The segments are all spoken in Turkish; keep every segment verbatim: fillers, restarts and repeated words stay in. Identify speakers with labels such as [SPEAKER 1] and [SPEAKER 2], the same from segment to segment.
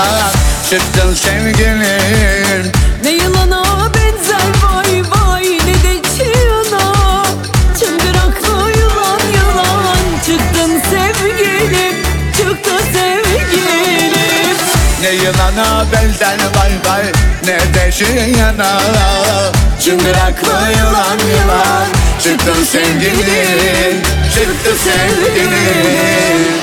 [SPEAKER 1] yılan, çıktın sevgilim.
[SPEAKER 2] Ne yılana benzer vay vay, ne de çığına. Çıngıraklı yılan yılan, çıktın sevgilim, çıktı sevgilim.
[SPEAKER 1] Ne yılana benzer vay vay, ne de çığına. Çıngıraklı yılan yılan, çıktın sevgilim, çıktı sevgilim.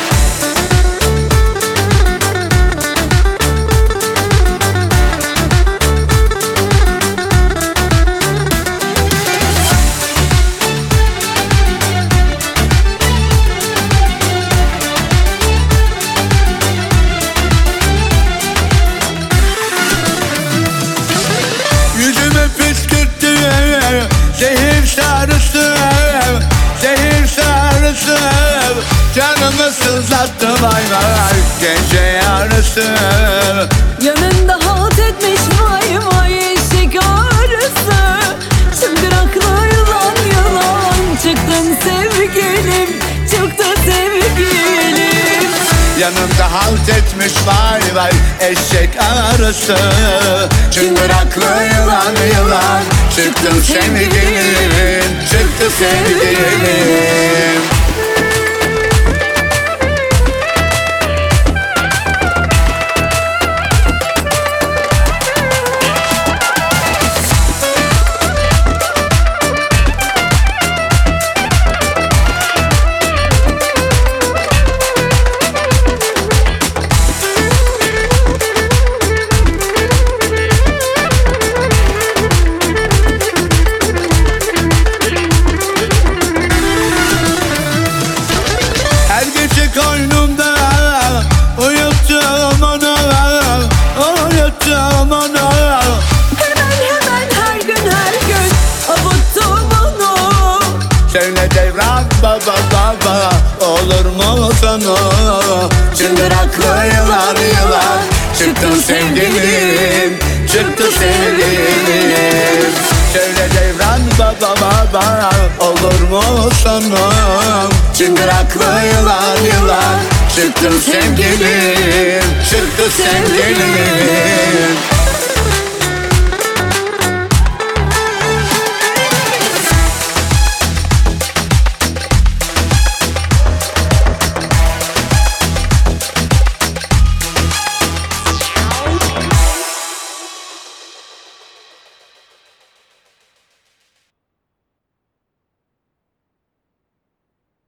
[SPEAKER 1] Yüzüme püskürttü zehir sarısı, zehir sarısı. Canımı sızlattı vay vay, gece yarısı.
[SPEAKER 2] Yanında halt etmiş vay vay, eşek arısı. Çıngıraklı yılan yılan, çıktın sevgilim, çıktı sevgilim.
[SPEAKER 1] Yanımda halt etmiş vay vay, eşek arısı. Çıngıraklı yılan yılan, çıktın sevgilim, çıktı sevgilim. Her gece koynumda uyuttum onu, uyuttum onu.
[SPEAKER 2] Hemen hemen her gün her gün avuttum onu.
[SPEAKER 1] Söyle devran baba baba, olur mu sonu? Çıngıraklı yılan yılan, çıktın sevgilim, çıktı sevgilim. Söyle devran baba baba, olur mu sonu? Çıngıraklı yılan yılan, çıktın sevgilim, çıktı sevgilim.